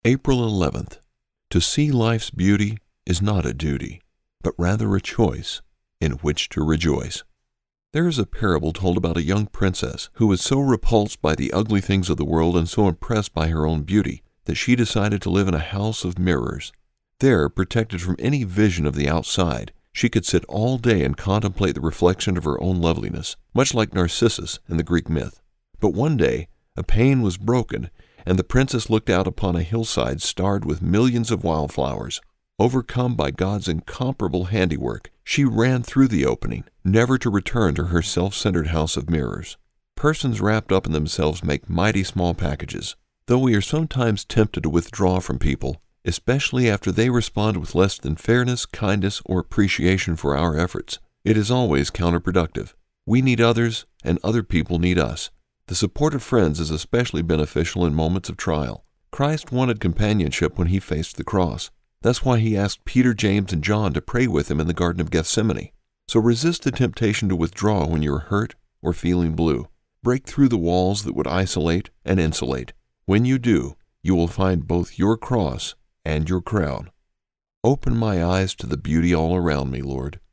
April 11th. To see life's beauty is not a duty, but rather a choice in which to rejoice. There is a parable told about a young princess who was so repulsed by the ugly things of the world and so impressed by her own beauty that she decided to live in a house of mirrors. There, protected from any vision of the outside, she could sit all day and contemplate the reflection of her own loveliness, much like Narcissus in the Greek myth. But one day, a pane was broken, and the princess looked out upon a hillside starred with millions of wildflowers. Overcome by God's incomparable handiwork, she ran through the opening, never to return to her self-centered house of mirrors. Persons wrapped up in themselves make mighty small packages. Though we are sometimes tempted to withdraw from people, especially after they respond with less than fairness, kindness, or appreciation for our efforts, it is always counterproductive. We need others, and other people need us. The support of friends is especially beneficial in moments of trial. Christ wanted companionship when he faced the cross. That's why he asked Peter, James, and John to pray with him in the Garden of Gethsemane. So resist the temptation to withdraw when you are hurt or feeling blue. Break through the walls that would isolate and insulate. When you do, you will find both your cross and your crown. Open my eyes to the beauty all around me, Lord.